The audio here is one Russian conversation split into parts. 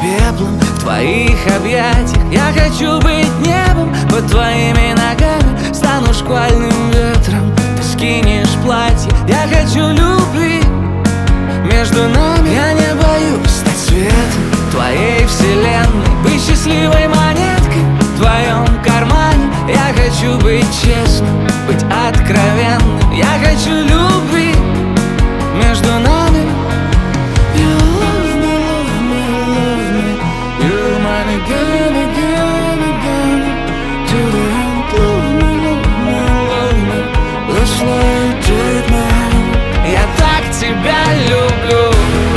пеплом в твоих объятиях. Я хочу быть небом под твоими ногами. Стану шквальным ветром, ты скинешь платье. Я хочу любви между нами. Я не боюсь стать светом твоей вселенной, быть счастливой монеткой в твоем кармане. Я хочу быть честным, быть откровенным. Я хочу любви между нами. You love me, love me, love me. You're mine again, again, again. To the end, love me, love me, love me. Let's like take my hand. Я так тебя люблю.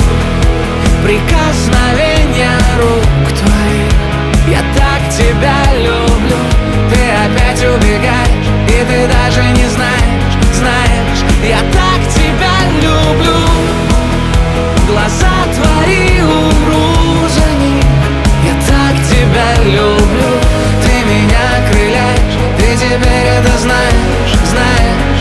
Прикосновения рук твоих. Я так тебя люблю. Ты опять убегаешь, и ты даже не знаешь, знаешь. Я так тебя люблю. Глаза твои, умру за них. Я так тебя люблю. Ты меня окрыляешь, ты теперь это знаешь, знаешь.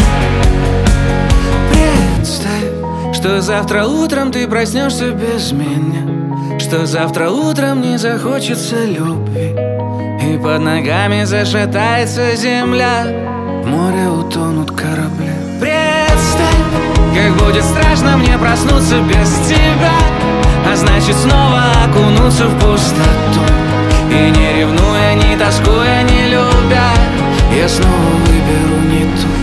Представь, что завтра утром ты проснешься без меня, что завтра утром не захочется любви, и под ногами зашатается земля, в море утонут корабли. Представь, как будет страшно мне проснуться без тебя, а значит снова окунуться в пустоту. И не ревнуя, не тоскуя, не любя, я снова выберу не ту.